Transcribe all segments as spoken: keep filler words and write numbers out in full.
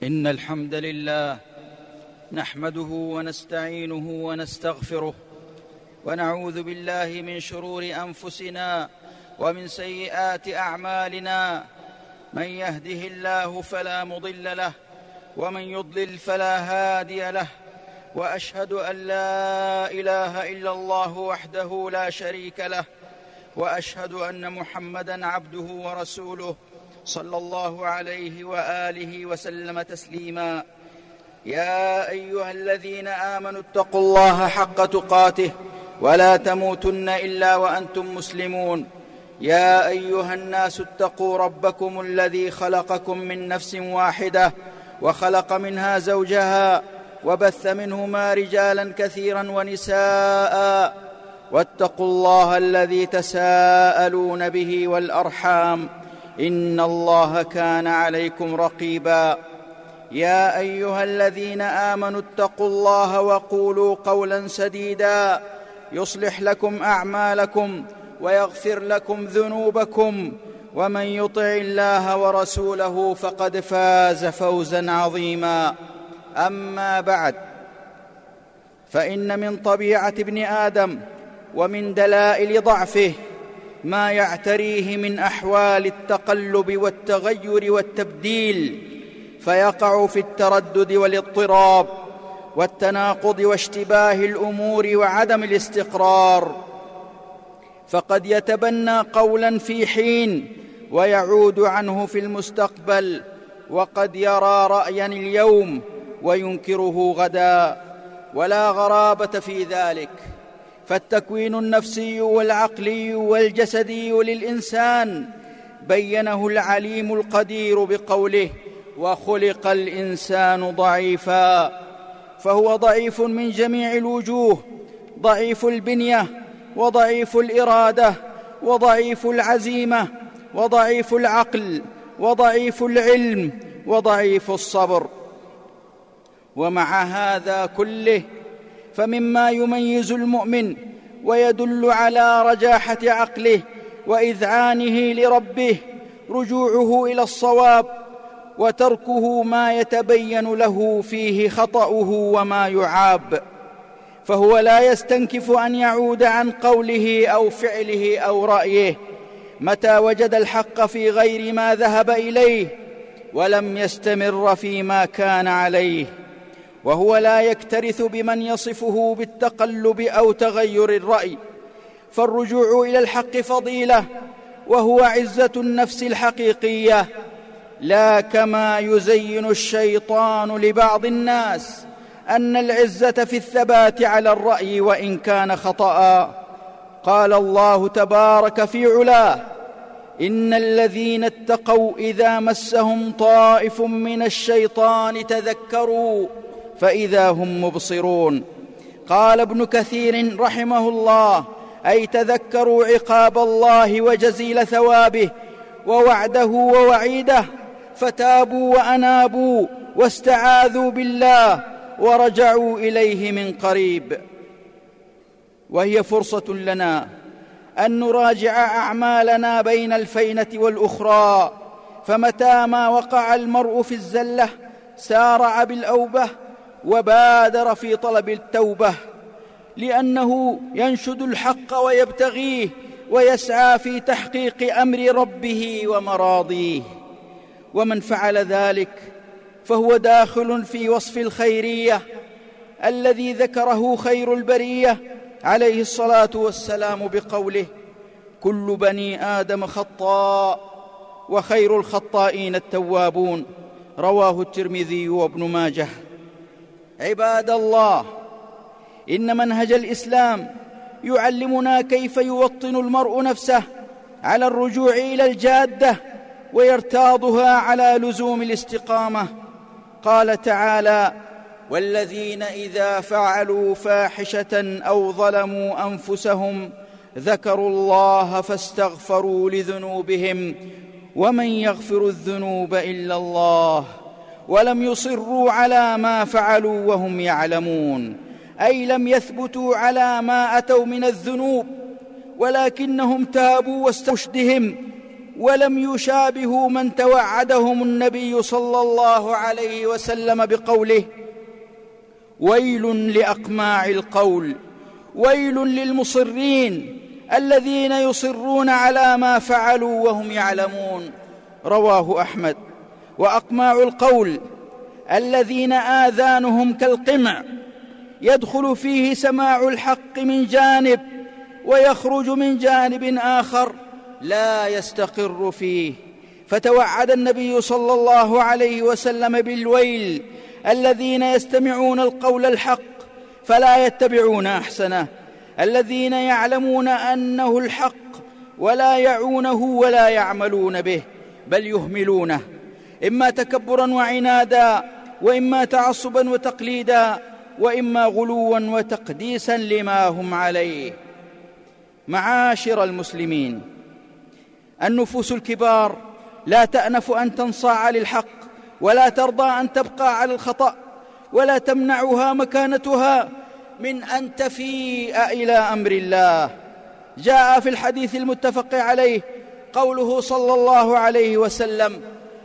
إن الحمد لله نحمده ونستعينه ونستغفره ونعوذ بالله من شرور أنفسنا ومن سيئات أعمالنا. من يهده الله فلا مضل له ومن يضلل فلا هادي له، وأشهد أن لا إله إلا الله وحده لا شريك له، وأشهد أن محمدًا عبده ورسوله صلى الله عليه وآله وسلم تسليما. يا أيها الذين آمنوا اتقوا الله حق تقاته ولا تموتن إلا وأنتم مسلمون. يا أيها الناس اتقوا ربكم الذي خلقكم من نفس واحدة وخلق منها زوجها وبث منهما رجالا كثيرا ونساء، واتقوا الله الذي تساءلون به والأرحام إن الله كان عليكم رقيبا. يا أيها الذين آمنوا اتقوا الله وقولوا قولا سديدا يصلح لكم أعمالكم ويغفر لكم ذنوبكم، ومن يطع الله ورسوله فقد فاز فوزا عظيما. أما بعد، فإن من طبيعة ابن آدم ومن دلائل ضعفه ما يعتريه من أحوال التقلب والتغير والتبديل، فيقع في التردد والاضطراب والتناقض واشتباه الأمور وعدم الاستقرار، فقد يتبنى قولا في حين ويعود عنه في المستقبل، وقد يرى رأيا اليوم وينكره غدا، ولا غرابة في ذلك، فالتكوين النفسي والعقلي والجسدي للإنسان بينه العليم القدير بقوله: وخلق الإنسان ضعيفا. فهو ضعيف من جميع الوجوه، ضعيف البنية وضعيف الإرادة وضعيف العزيمة وضعيف العقل وضعيف العلم وضعيف الصبر. ومع هذا كله، فمما يميز المؤمن ويدل على رجاحة عقله وإذعانه لربه رجوعه إلى الصواب، وتركه ما يتبين له فيه خطأه وما يعاب، فهو لا يستنكف أن يعود عن قوله أو فعله أو رأيه متى وجد الحق في غير ما ذهب إليه ولم يستمر فيما كان عليه، وهو لا يكترث بمن يصفه بالتقلب أو تغير الرأي، فالرجوع إلى الحق فضيلة، وهو عزة النفس الحقيقية، لا كما يزين الشيطان لبعض الناس أن العزة في الثبات على الرأي وإن كان خطأ. قال الله تبارك في علاه: إن الذين اتقوا إذا مسهم طائف من الشيطان تذكروا فإذا هم مبصرون. قال ابن كثير رحمه الله: أي تذكروا عقاب الله وجزيل ثوابه ووعده ووعيده، فتابوا وأنابوا واستعاذوا بالله ورجعوا إليه من قريب. وهي فرصة لنا أن نراجع أعمالنا بين الفينة والأخرى، فمتى ما وقع المرء في الزلة سارع بالأوبة وبادر في طلب التوبة، لأنه ينشد الحق ويبتغيه ويسعى في تحقيق أمر ربه ومراضيه. ومن فعل ذلك فهو داخل في وصف الخيرية الذي ذكره خير البرية عليه الصلاة والسلام بقوله: كل بني آدم خطاء وخير الخطائين التوابون. رواه الترمذي وابن ماجه. عباد الله، إن منهج الإسلام يعلمنا كيف يوطن المرء نفسه على الرجوع إلى الجادة ويرتاضها على لزوم الاستقامة. قال تعالى: والذين إذا فعلوا فاحشة أو ظلموا أنفسهم ذكروا الله فاستغفروا لذنوبهم ومن يغفر الذنوب إلا الله ولم يصروا على ما فعلوا وهم يعلمون، أي لم يثبتوا على ما أتوا من الذنوب، ولكنهم تابوا واسترشدهم ولم يشابهوا من توعدهم النبي صلى الله عليه وسلم بقوله: ويل لأقماع القول، ويل للمصرين الذين يصرون على ما فعلوا وهم يعلمون. رواه أحمد. وأقماع القول الذين آذانهم كالقمع، يدخل فيه سماع الحق من جانب ويخرج من جانب آخر لا يستقر فيه. فتوعد النبي صلى الله عليه وسلم بالويل الذين يستمعون القول الحق فلا يتبعون أحسنه، الذين يعلمون أنه الحق ولا يعونه ولا يعملون به، بل يهملونه، إما تكبرا وعنادا، وإما تعصبا وتقليدا، وإما غلوا وتقديسا لما هم عليه. معاشر المسلمين، النفوس الكبار لا تأنف أن تنصاع للحق، ولا ترضى أن تبقى على الخطأ، ولا تمنعها مكانتها من أن تفيء إلى أمر الله. جاء في الحديث المتفق عليه قوله صلى الله عليه وسلم: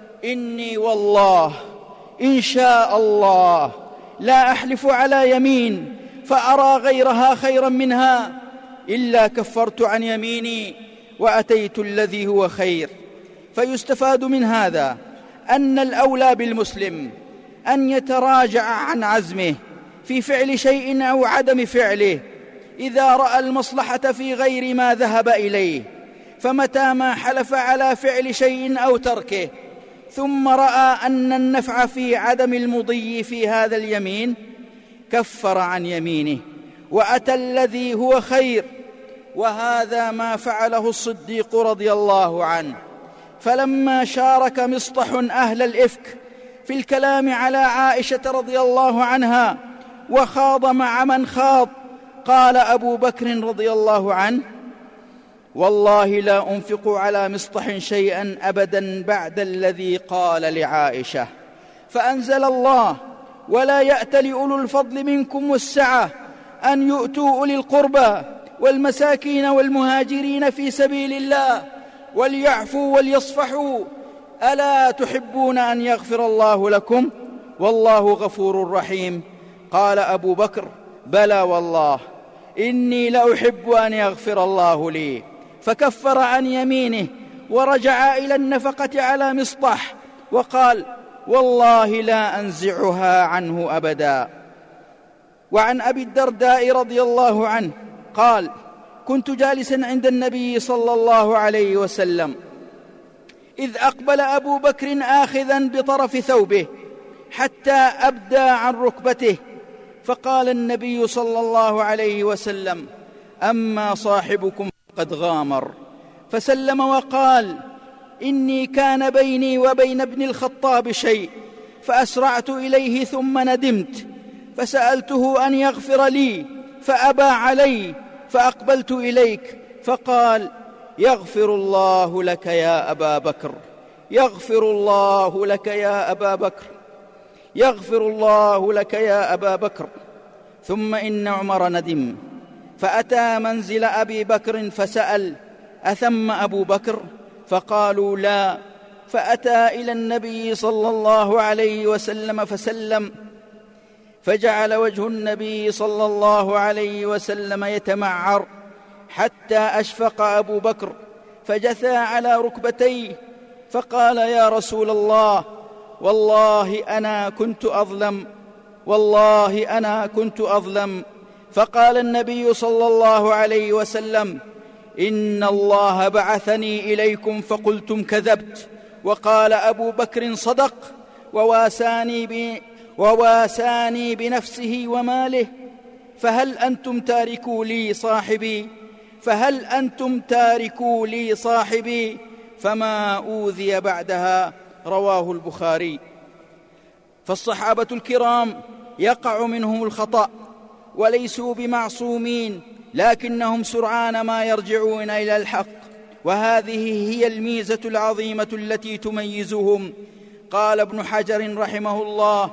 إني والله إن شاء الله لا أحلف على يمين فأرى غيرها خيرا منها إلا كفرت عن يميني وأتيت الذي هو خير. فيستفاد من هذا أن الأولى بالمسلم أن يتراجع عن عزمه في فعل شيء أو عدم فعله إذا رأى المصلحة في غير ما ذهب إليه، فمتى ما حلف على فعل شيء أو تركه ثم رأى أن النفع في عدم المضي في هذا اليمين كفر عن يمينه وأتى الذي هو خير. وهذا ما فعله الصديق رضي الله عنه، فلما شارك مصطح أهل الإفك في الكلام على عائشة رضي الله عنها وخاض مع من خاض، قال أبو بكر رضي الله عنه: والله لا أنفق على مصطح شيئا أبدا بعد الذي قال لعائشة. فأنزل الله: ولا يأتل أولو الفضل منكم والسعة أن يؤتوا أولي القربى والمساكين والمهاجرين في سبيل الله وليعفوا وليصفحوا ألا تحبون أن يغفر الله لكم والله غفور رحيم. قال أبو بكر: بلى والله إني لأحب أن يغفر الله لي. فكفر عن يمينه ورجع إلى النفقة على مصطح وقال: والله لا أنزعها عنه أبدا. وعن أبي الدرداء رضي الله عنه قال: كنت جالسا عند النبي صلى الله عليه وسلم إذ أقبل أبو بكر آخذا بطرف ثوبه حتى أبدى عن ركبته، فقال النبي صلى الله عليه وسلم: أما صاحبكم قد غامر. فسلم وقال: إني كان بيني وبين ابن الخطاب شيء فأسرعت إليه ثم ندمت فسألته أن يغفر لي فأبى علي، فأقبلت إليك فقال: يغفر الله لك يا أبا بكر، يغفر الله لك يا أبا بكر، يغفر الله لك يا أبا بكر. ثم إن عمر ندم فأتى منزل أبي بكر فسأل: أثم أبو بكر؟ فقالوا: لا. فأتى إلى النبي صلى الله عليه وسلم فسلم، فجعل وجه النبي صلى الله عليه وسلم يتمعر حتى أشفق أبو بكر فجثى على ركبتيه فقال: يا رسول الله، والله أنا كنت أظلم، والله أنا كنت أظلم. فقال النبي صلى الله عليه وسلم: إن الله بعثني إليكم فقلتم كذبت. وقال أبو بكر: صدق، وواساني, ب... وواساني بنفسه وماله. فهل أنتم تاركوا لي صاحبي فهل أنتم تاركوا لي صاحبي فما أوذي بعدها. رواه البخاري. فالصحابة الكرام يقع منهم الخطأ وليسوا بمعصومين، لكنهم سرعان ما يرجعون إلى الحق، وهذه هي الميزة العظيمة التي تميزهم. قال ابن حجر رحمه الله: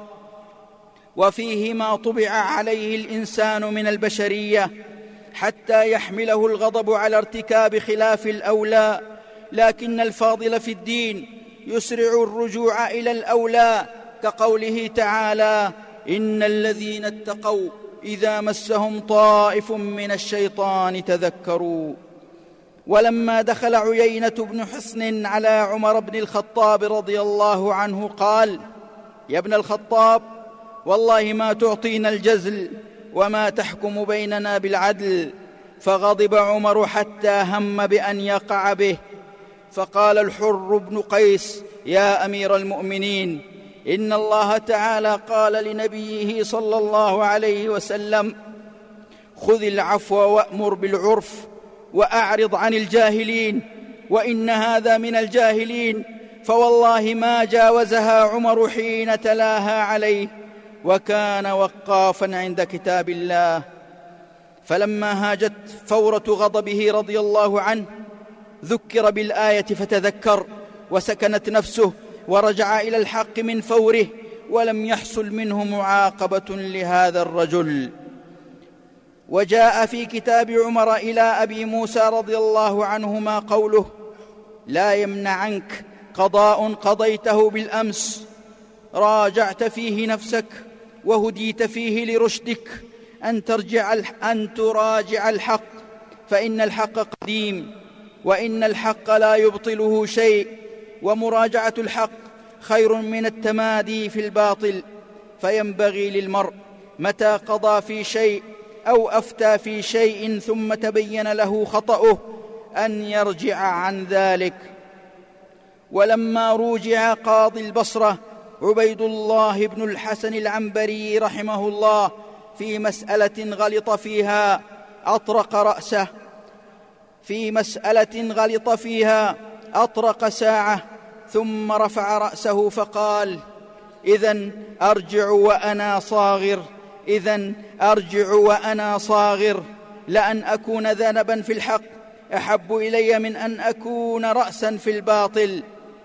وفيه ما طبع عليه الإنسان من البشرية حتى يحمله الغضب على ارتكاب خلاف الأولى، لكن الفاضل في الدين يسرع الرجوع إلى الأولى، كقوله تعالى: إن الذين اتقوا إذا مسهم طائف من الشيطان تذكروا. ولما دخل عيينة بن حصن على عمر بن الخطاب رضي الله عنه قال: يا ابن الخطاب، والله ما تعطينا الجزل وما تحكم بيننا بالعدل. فغضب عمر حتى هم بأن يقع به، فقال الحر بن قيس: يا أمير المؤمنين، إن الله تعالى قال لنبيه صلى الله عليه وسلم: خذ العفو وأمر بالعرف وأعرض عن الجاهلين، وإن هذا من الجاهلين. فوالله ما جاوزها عمر حين تلاها عليه، وكان وقافا عند كتاب الله. فلما هاجت فورة غضبه رضي الله عنه ذكر بالآية فتذكر، وسكنت نفسه ورجع إلى الحق من فوره، ولم يحصل منه معاقبة لهذا الرجل. وجاء في كتاب عمر إلى أبي موسى رضي الله عنهما قوله: لا يمنعنك قضاء قضيته بالأمس راجعت فيه نفسك وهديت فيه لرشدك أن ترجع أن تراجع الحق، فإن الحق قديم وإن الحق لا يبطله شيء، ومراجعة الحق خير من التمادي في الباطل. فينبغي للمرء متى قضى في شيء أو أفتى في شيء ثم تبين له خطأه أن يرجع عن ذلك. ولما روجع قاضي البصرة عبيد الله بن الحسن العنبري رحمه الله في مسألة غلط فيها أطرق رأسه في مسألة غلط فيها أطرق ساعة ثم رفع رأسه فقال: إذن أرجع وأنا صاغر إذن أرجع وأنا صاغر لأن أكون ذنبا في الحق أحب إلي من أن أكون رأسا في الباطل.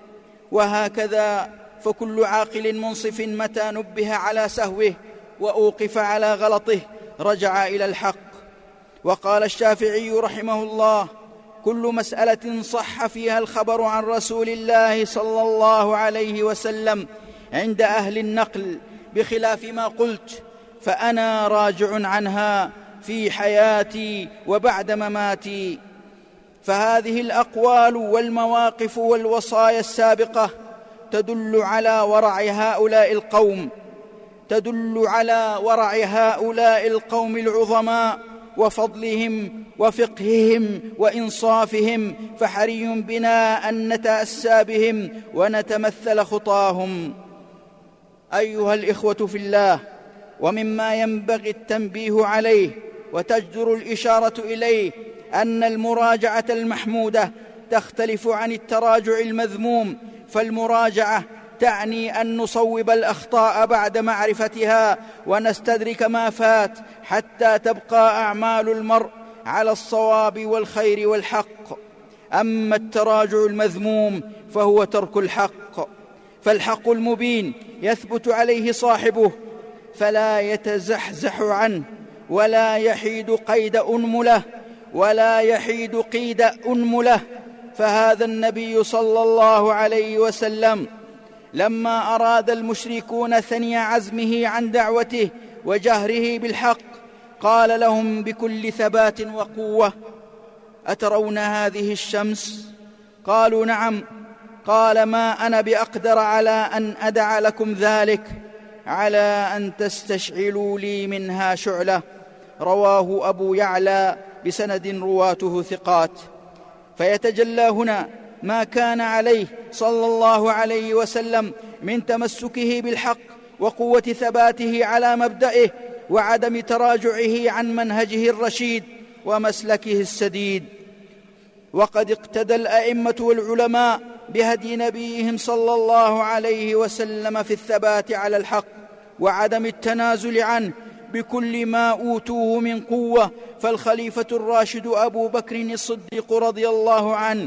وهكذا فكل عاقل منصف متى نبه على سهوه وأوقف على غلطه رجع إلى الحق. وقال الشافعي رحمه الله: كل مسألة صح فيها الخبر عن رسول الله صلى الله عليه وسلم عند أهل النقل بخلاف ما قلت فأنا راجع عنها في حياتي وبعد مماتي. فهذه الأقوال والمواقف والوصايا السابقة تدل على ورع هؤلاء القوم تدل على ورع هؤلاء القوم العظماء وفضلهم وفقههم وإنصافهم، فحري بنا أن نتأسى بهم ونتمثل خطاهم. أيها الإخوة في الله، ومما ينبغي التنبيه عليه وتجدر الإشارة إليه أن المراجعة المحمودة تختلف عن التراجع المذموم. فالمراجعة تعني أن نصوب الأخطاء بعد معرفتها ونستدرك ما فات حتى تبقى أعمال المرء على الصواب والخير والحق. أما التراجع المذموم فهو ترك الحق، فالحق المبين يثبت عليه صاحبه فلا يتزحزح عنه ولا يحيد قيد أنمله ولا يحيد قيد أنمله. فهذا النبي صلى الله عليه وسلم لما أراد المشركون ثني عزمه عن دعوته وجهره بالحق قال لهم بكل ثبات وقوة: أترون هذه الشمس؟ قالوا: نعم. قال: ما أنا بأقدر على أن أدع لكم ذلك على أن تستشعلوا لي منها شعلة. رواه أبو يعلى بسند رواته ثقات. فيتجلى هنا ما كان عليه صلى الله عليه وسلم من تمسكه بالحق وقوة ثباته على مبدئه وعدم تراجعه عن منهجه الرشيد ومسلكه السديد. وقد اقتدى الأئمة والعلماء بهدي نبيهم صلى الله عليه وسلم في الثبات على الحق وعدم التنازل عنه بكل ما أوتوه من قوة. فالخليفة الراشد أبو بكر الصديق رضي الله عنه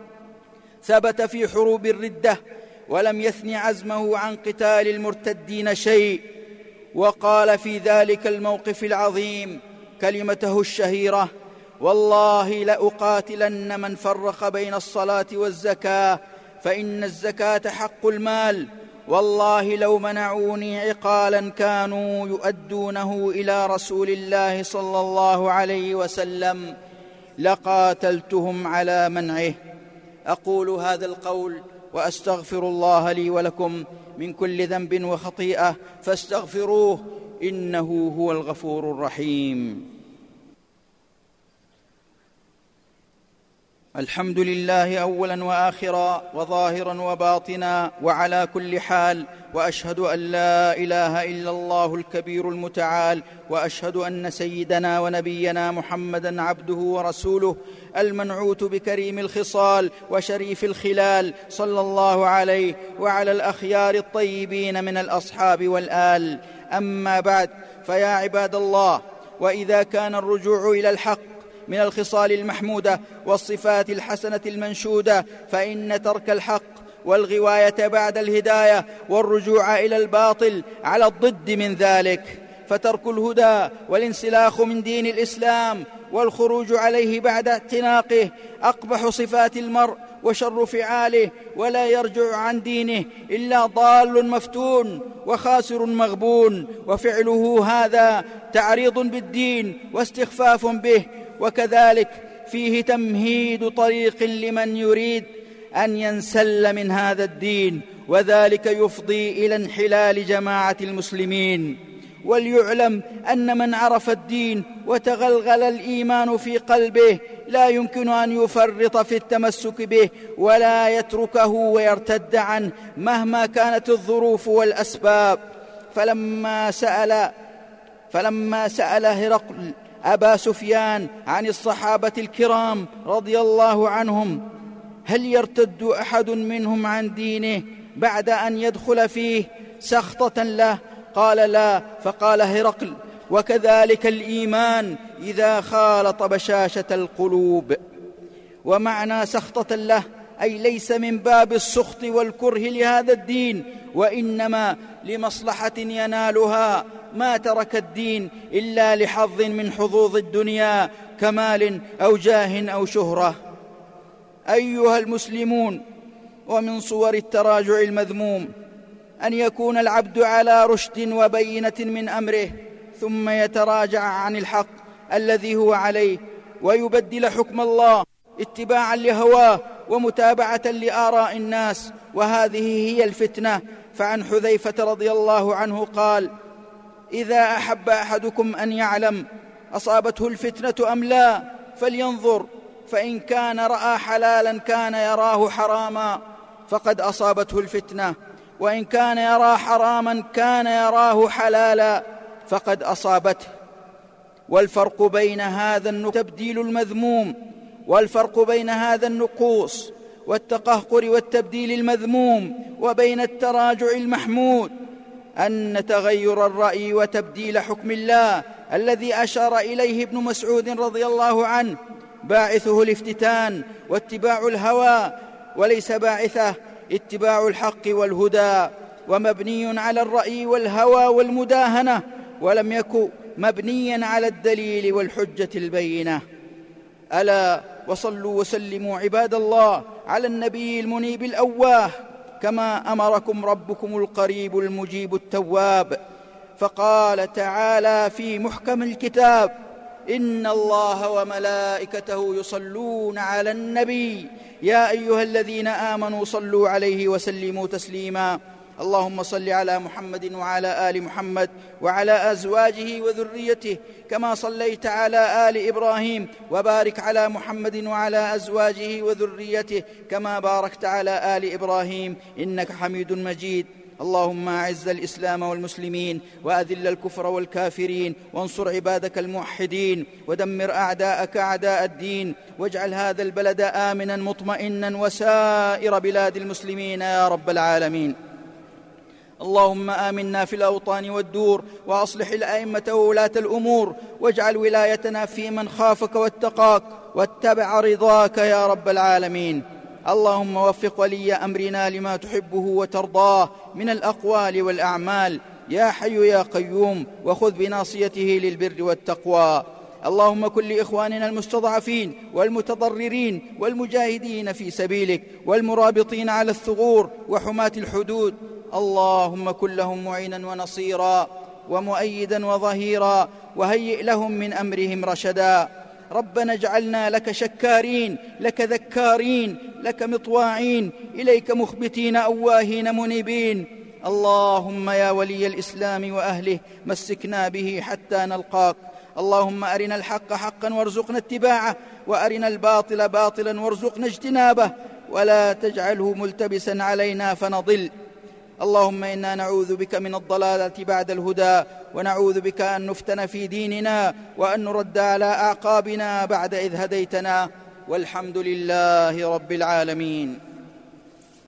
ثبت في حروب الردة ولم يثن عزمه عن قتال المرتدين شيء، وقال في ذلك الموقف العظيم كلمته الشهيرة: والله لأقاتلن من فرق بين الصلاة والزكاة، فإن الزكاة حق المال. والله لو منعوني عقالا كانوا يؤدونه إلى رسول الله صلى الله عليه وسلم لقاتلتهم على منعه. أقول هذا القول وأستغفر الله لي ولكم من كل ذنب وخطيئة، فاستغفروه إنه هو الغفور الرحيم. الحمد لله أولا وآخرا وظاهرا وباطنا وعلى كل حال، وأشهد أن لا إله إلا الله الكبير المتعال، وأشهد أن سيدنا ونبينا محمدا عبده ورسوله المنعوت بكريم الخصال وشريف الخلال، صلى الله عليه وعلى الأخيار الطيبين من الأصحاب والآل. أما بعد، فيا عباد الله، وإذا كان الرجوع إلى الحق من الخصال المحمودة والصفات الحسنة المنشودة، فإن ترك الحق والغواية بعد الهداية والرجوع إلى الباطل على الضد من ذلك. فترك الهدى والانسلاخ من دين الإسلام والخروج عليه بعد اعتناقه أقبح صفات المرء وشر فعاله، ولا يرجع عن دينه إلا ضال مفتون وخاسر مغبون، وفعله هذا تعريض بالدين واستخفاف به، وكذلك فيه تمهيد طريق لمن يريد أن ينسل من هذا الدين، وذلك يفضي إلى انحلال جماعة المسلمين. وليعلم أن من عرف الدين وتغلغل الإيمان في قلبه لا يمكن أن يفرط في التمسك به ولا يتركه ويرتد عنه مهما كانت الظروف والأسباب. فلما سأل فلما سأل هرقل أبا سفيان عن الصحابة الكرام رضي الله عنهم هل يرتد أحد منهم عن دينه بعد أن يدخل فيه سخطة له؟ قال لا. فقال هرقل: وكذلك الإيمان إذا خالط بشاشة القلوب. ومعنى سخطة له أي ليس من باب السخط والكره لهذا الدين، وإنما لمصلحة ينالها ما ترك الدين إلا لحظ من حظوظ الدنيا كمال أو جاه أو شهرة. أيها المسلمون، ومن صور التراجع المذموم أن يكون العبد على رشد وبينة من أمره ثم يتراجع عن الحق الذي هو عليه ويبدل حكم الله اتباعا لهواه ومتابعة لآراء الناس، وهذه هي الفتنة. فعن حذيفة رضي الله عنه قال: إذا أحب أحدكم أن يعلم أصابته الفتنة أم لا فلينظر، فإن كان رأى حلالا كان يراه حراما فقد أصابته الفتنة، وإن كان يرى حراما كان يراه حلالا فقد أصابته. والفرق بين هذا التبديل المذموم والفرق بين هذا النقوص والتقهقر والتبديل المذموم وبين التراجع المحمود أن تغير الرأي وتبديل حكم الله الذي أشار إليه ابن مسعود رضي الله عنه باعثه الافتتان واتباع الهوى، وليس باعثه اتباع الحق والهدى، ومبني على الرأي والهوى والمداهنة، ولم يكن مبنيا على الدليل والحجة البينة. ألا وصلوا وسلموا عباد الله على النبي المنيب الأواه كما أمركم ربكم القريب المجيب التواب. فقال تعالى في محكم الكتاب: إن الله وملائكته يصلون على النبي يا أيها الذين آمنوا صلوا عليه وسلموا تسليما. اللهم صل على محمد وعلى آل محمد وعلى أزواجه وذريته كما صليت على آل إبراهيم، وبارك على محمد وعلى أزواجه وذريته كما باركت على آل إبراهيم إنك حميد مجيد. اللهم أعز الإسلام والمسلمين وأذل الكفر والكافرين، وانصر عبادك الموحدين، ودمر أعداءك أعداء الدين، واجعل هذا البلد آمنا مطمئنا وسائر بلاد المسلمين يا رب العالمين. اللهم آمنا في الأوطان والدور، وأصلح الأئمة وولاة الأمور، واجعل ولايتنا في من خافك واتقاك واتبع رضاك يا رب العالمين. اللهم وفق ولي أمرنا لما تحبه وترضاه من الأقوال والأعمال يا حي يا قيوم، وخذ بناصيته للبر والتقوى. اللهم كن لإخواننا المستضعفين والمتضررين والمجاهدين في سبيلك والمرابطين على الثغور وحماة الحدود. اللهم كن لهم معينا ونصيرا ومؤيدا وظهيرا، وهيئ لهم من أمرهم رشدا. ربنا اجعلنا لك شكارين، لك ذكارين، لك مطواعين، إليك مخبتين أواهين منيبين. اللهم يا ولي الإسلام وأهله مسكنا به حتى نلقاك. اللهم أرنا الحق حقا وارزقنا اتباعه، وأرنا الباطل باطلا وارزقنا اجتنابه، ولا تجعله ملتبسا علينا فنضل. اللهم إنا نعوذ بك من الضلالة بعد الهدى، ونعوذ بك أن نفتن في ديننا، وأن نرد على أعقابنا بعد إذ هديتنا، والحمد لله رب العالمين.